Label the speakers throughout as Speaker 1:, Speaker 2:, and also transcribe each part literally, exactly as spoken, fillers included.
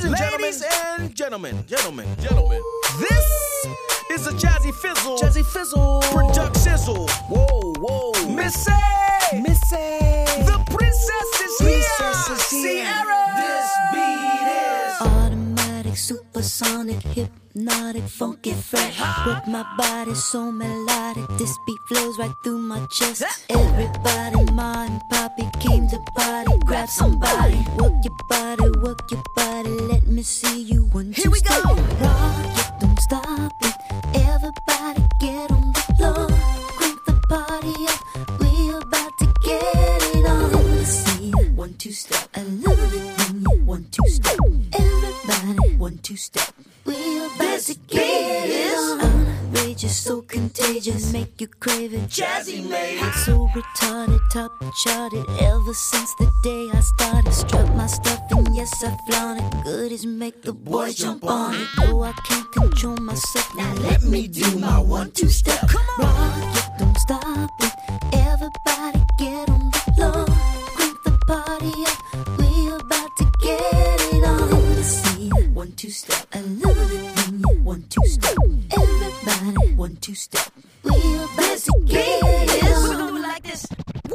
Speaker 1: Ladies and gentlemen,
Speaker 2: Ladies and gentlemen, gentlemen, gentlemen,
Speaker 1: this
Speaker 2: is a Jazzy Fizzle,
Speaker 1: Jazzy Fizzle
Speaker 2: Product Sizzle.
Speaker 1: Whoa, whoa,
Speaker 2: Missy,
Speaker 1: Missy,
Speaker 2: the princess is
Speaker 1: Princess
Speaker 2: here.
Speaker 1: is here.
Speaker 2: Sierra, this beat is
Speaker 3: automatic, supersonic, hypnotic, funky, fresh. Work my body so melodic. This beat flows right through my chest. Everybody, Ma and Poppy came to party. Grab somebody, work your body, work your body. Let me see you one, two,
Speaker 2: Here we
Speaker 3: step.
Speaker 2: go.
Speaker 3: Rock it, don't stop it. Everybody get on the floor. Crank the party up. We about to get it on. Let me see you one, two, step. I love it when you one, two, step. Everybody, one, two, step. We about to get it on. Outrageous, so contagious, make you crave it.
Speaker 2: Jazzy made it.
Speaker 3: So retarded, top charted. Ever since the day I started, strut my stuff and yes I flaunt it. Good as make the boys jump on it. Though I can't control myself, now let me do my one, two step.
Speaker 2: Come on.
Speaker 3: Rock it, don't stop it. Everybody get on the floor. Crank the party up. We about to get it on. Let me see you one, two step. I love it when you one, two step. Everybody one, two step. We about to get it on.
Speaker 2: We're gonna do it like this.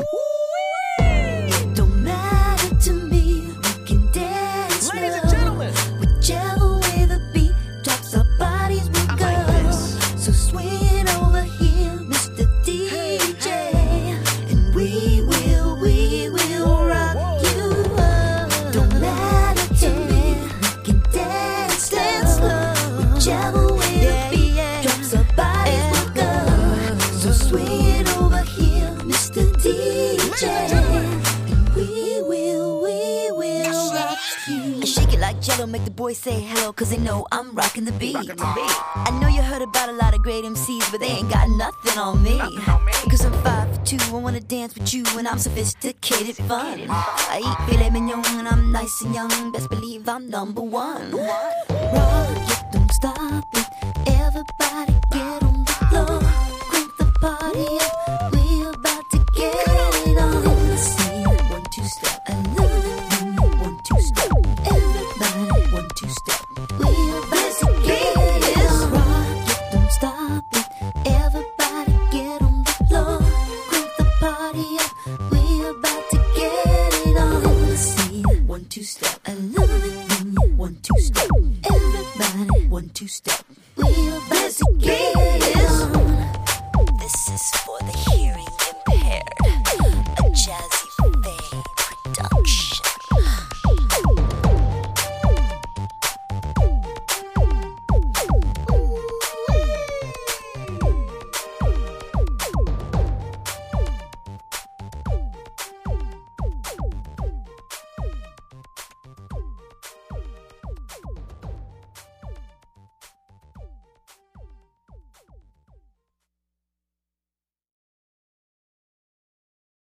Speaker 3: It don't matter to me. We can dance.
Speaker 2: Ladies and
Speaker 3: now.
Speaker 2: gentlemen,
Speaker 3: Whichever way the beat drops, our bodies will
Speaker 2: I
Speaker 3: go.
Speaker 2: like this.
Speaker 3: So swing it over here, Mister D J, and we will, we will rock you up. Don't matter to me. We can dance, dance slow. Whichever way the beat drops, our bodies will go. So swing it over here, Mister D J, and we will, we will rock you. I shake it like Jello, make the boys say hello, cause they know I'm rocking the beat.
Speaker 2: Rockin' the beat.
Speaker 3: I know you heard about a lot of great M Cs, but they ain't got nothing on me.
Speaker 2: Nothing on me.
Speaker 3: Cause I'm five for two, I wanna dance with you, and I'm sophisticated fun. I eat filet mignon, and I'm nice and young, best believe I'm number one. Rock it, don't stop it, everybody get on the floor. Crank the party up, we about to get it on. Let me see you one, two step, I love it when you one, two step. Everybody one, two step, we about to get it on. Rock it, don't stop it, everybody get on the floor. Crank the party up, we about to get it on. Let me see you one, two step, I love it when you one, two step. Everybody one, two step.